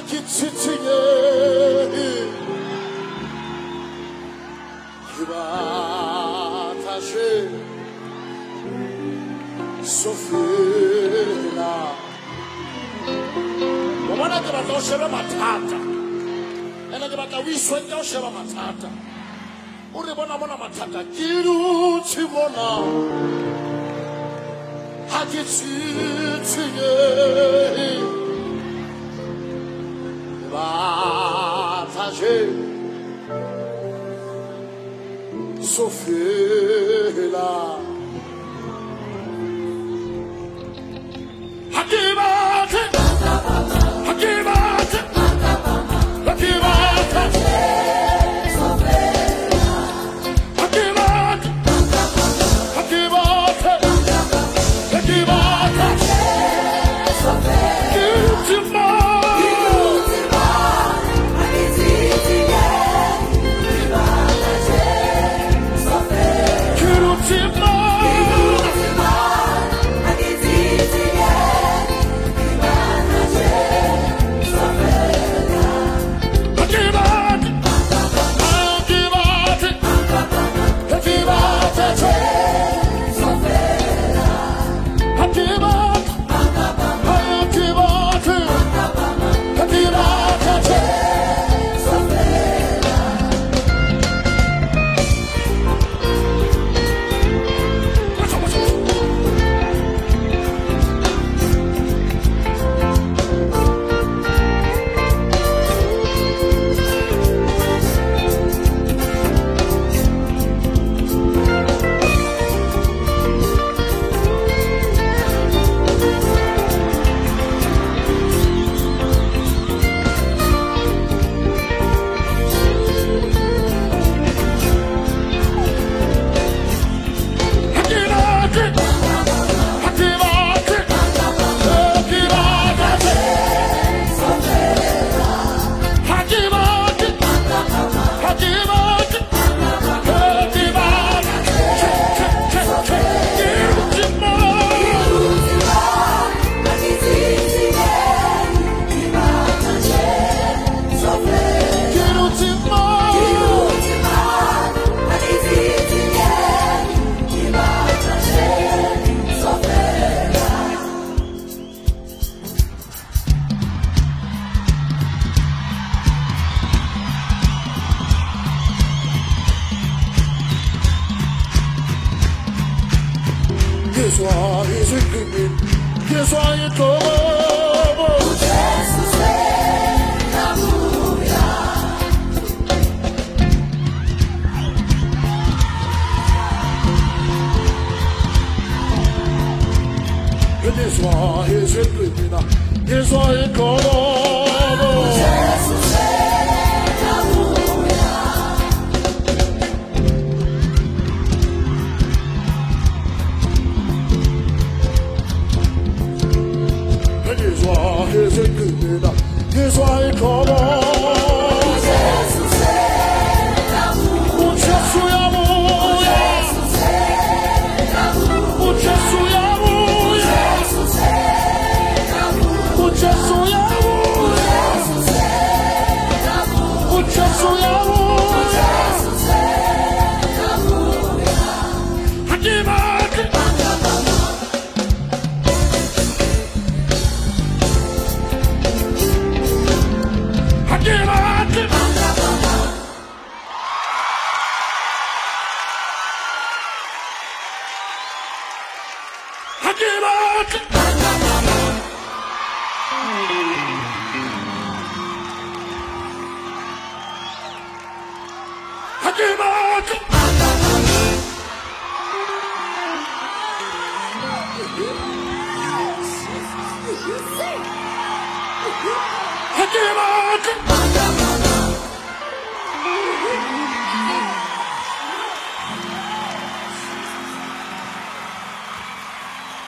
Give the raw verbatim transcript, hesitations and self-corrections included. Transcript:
hakitsitsinye kibatashe sofela wabona ke batla o shebe mathata ene ke batla o isweng ka o sheba mathata o re bona mona mathata ke dutse mona hakitsitsinye kibatashe sofela hakibate hakibate hakibate sofela hakibate hakibate hakibate sofela kirutima kirutima hakitsitsinye kibatashe sofela kirutima kirutima hakitsitsinye kibatashe sofela hakibate hakibate hakibate sofela hakibate hakibate hakibate sofela Yes, why is it good? Yes, why it go? Jesus said, hallelujah. Yes, why is it good? Yes, why it go? Jesus said, hallelujah. Here's why is it good? Here's why it come on. Jesus said, hallelujah. Jesus said, hallelujah. Jesus said, hallelujah. Jesus said, hallelujah. Hakibate. Hakibate. Hakibate. Hakibate.